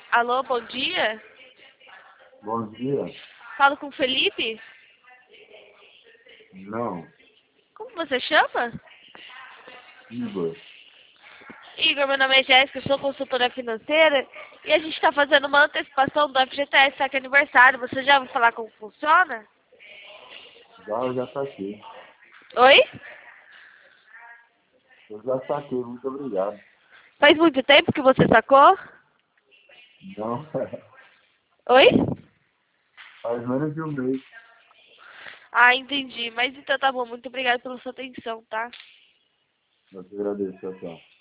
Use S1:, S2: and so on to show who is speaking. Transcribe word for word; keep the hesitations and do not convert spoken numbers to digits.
S1: Alô, bom dia.
S2: Bom dia.
S1: Falo com o Felipe?
S2: Não,
S1: Como você chama?
S2: Igor.
S1: Igor, meu nome é Jéssica, eu sou consultora financeira e a gente está fazendo uma antecipação do F G T S, tá, que é aniversário. Você já ouviu falar como funciona?
S2: Já eu já saquei.
S1: Oi?
S2: Eu já saquei, muito obrigado.
S1: Faz muito tempo que você sacou?
S2: Não,
S1: Oi?
S2: faz menos de um mês.
S1: Ah, entendi. Mas então tá bom. Muito obrigada pela sua atenção, tá?
S2: Eu te agradeço, tchau, tchau.